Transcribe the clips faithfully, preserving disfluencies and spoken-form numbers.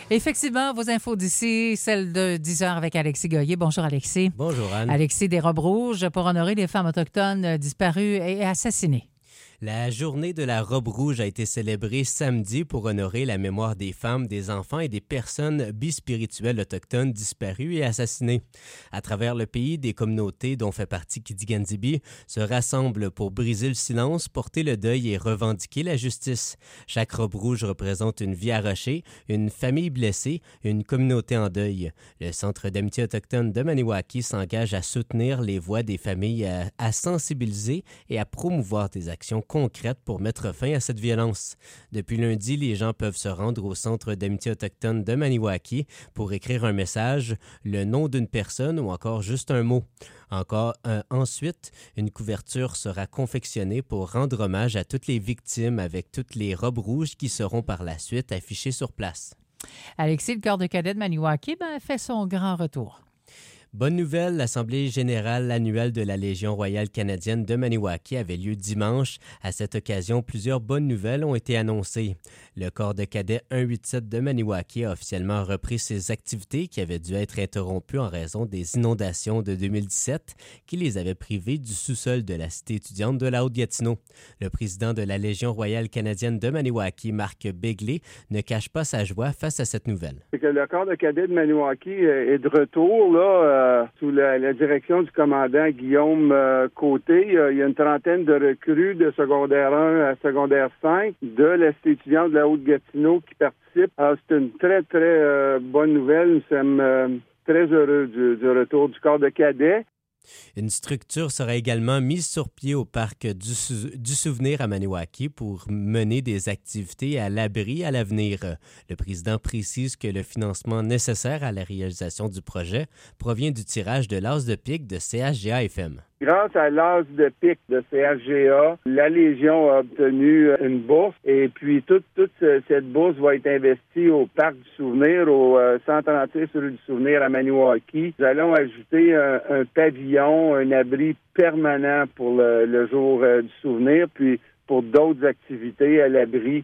Effectivement, vos infos d'ici, celle de dix heures avec Alexis Goyer. Bonjour Alexis. Bonjour Anne. Alexis, des robes rouges pour honorer les femmes autochtones disparues et assassinées. La journée de la robe rouge a été célébrée samedi pour honorer la mémoire des femmes, des enfants et des personnes bispirituelles autochtones disparues et assassinées. À travers le pays, des communautés dont fait partie Kitikandjibi se rassemblent pour briser le silence, porter le deuil et revendiquer la justice. Chaque robe rouge représente une vie arrachée, une famille blessée, une communauté en deuil. Le Centre d'amitié autochtone de Maniwaki s'engage à soutenir les voix des familles, à, à sensibiliser et à promouvoir des actions concrètes pour mettre fin à cette violence. Depuis lundi, les gens peuvent se rendre au Centre d'amitié autochtone de Maniwaki pour écrire un message, le nom d'une personne ou encore juste un mot. Encore euh, ensuite, une couverture sera confectionnée pour rendre hommage à toutes les victimes avec toutes les robes rouges qui seront par la suite affichées sur place. Alexis, le corps de cadet de Maniwaki ben, fait son grand retour. Bonne nouvelle, l'Assemblée générale annuelle de la Légion royale canadienne de Maniwaki avait lieu dimanche. À cette occasion, plusieurs bonnes nouvelles ont été annoncées. Le corps de cadet cent quatre-vingt-dix-sept de Maniwaki a officiellement repris ses activités qui avaient dû être interrompues en raison des inondations de deux mille dix-sept qui les avaient privés du sous-sol de la cité étudiante de la Haute-Gatineau. Le président de la Légion royale canadienne de Maniwaki, Marc Begley, ne cache pas sa joie face à cette nouvelle. C'est que le corps de cadet de Maniwaki est de retour, là, Euh, sous la, la direction du commandant Guillaume euh, Côté. Euh, il y a une trentaine de recrues de secondaire un à secondaire cinq de la cité étudiante de la Haute-Gatineau qui participent. Alors, c'est une très, très euh, bonne nouvelle. Nous sommes euh, très heureux du, du retour du corps de cadet. Une structure sera également mise sur pied au parc du, Sou- du Souvenir à Maniwaki pour mener des activités à l'abri à l'avenir. Le président précise que le financement nécessaire à la réalisation du projet provient du tirage de l'as de pique de C H G A F M. Grâce à l'as de pique de C H G A, la Légion a obtenu une bourse et puis toute, toute cette bourse va être investie au Parc du Souvenir, au euh, cent trente-six rue du Souvenir à Maniwaki. Nous allons ajouter un, un pavillon, un abri permanent pour le, le jour euh, du souvenir, puis pour d'autres activités à l'abri.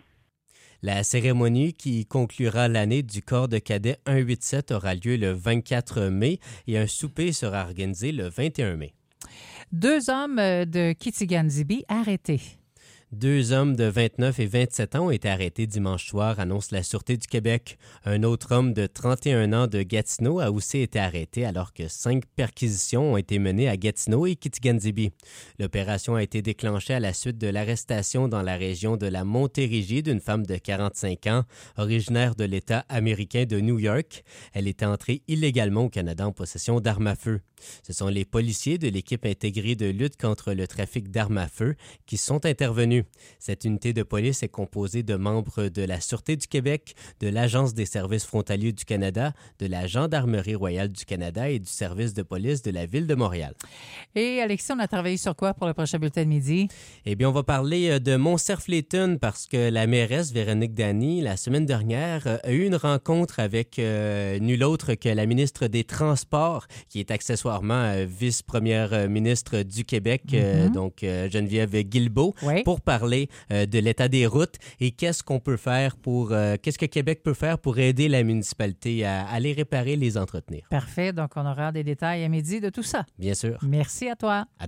La cérémonie qui conclura l'année du corps de cadet cent quatre-vingt-dix-sept aura lieu le vingt-quatre mai et un souper sera organisé le vingt et un mai. Deux hommes de Kitikandjibi arrêtés. Deux hommes de vingt-neuf et vingt-sept ans ont été arrêtés dimanche soir, annonce la Sûreté du Québec. Un autre homme de trente et un ans de Gatineau a aussi été arrêté alors que cinq perquisitions ont été menées à Gatineau et Kitikandjibi. L'opération a été déclenchée à la suite de l'arrestation dans la région de la Montérégie d'une femme de quarante-cinq ans, originaire de l'État américain de New York. Elle était entrée illégalement au Canada en possession d'armes à feu. Ce sont les policiers de l'équipe intégrée de lutte contre le trafic d'armes à feu qui sont intervenus. Cette unité de police est composée de membres de la Sûreté du Québec, de l'Agence des services frontaliers du Canada, de la Gendarmerie royale du Canada et du service de police de la Ville de Montréal. Et Alexis, on a travaillé sur quoi pour le prochain bulletin de midi? Eh bien, on va parler de Montcerf-Létune parce que la mairesse Véronique Dany, la semaine dernière, a eu une rencontre avec euh, nul autre que la ministre des Transports, qui est accessoirement euh, vice-première ministre du Québec, mm-hmm. euh, donc euh, Geneviève Guilbeault, oui. pour parler euh, de l'état des routes et qu'est-ce qu'on peut faire pour, euh, qu'est-ce que Québec peut faire pour aider la municipalité à, à les réparer, les entretenir. Parfait. Donc, on aura des détails à midi de tout ça. Bien sûr. Merci à toi. À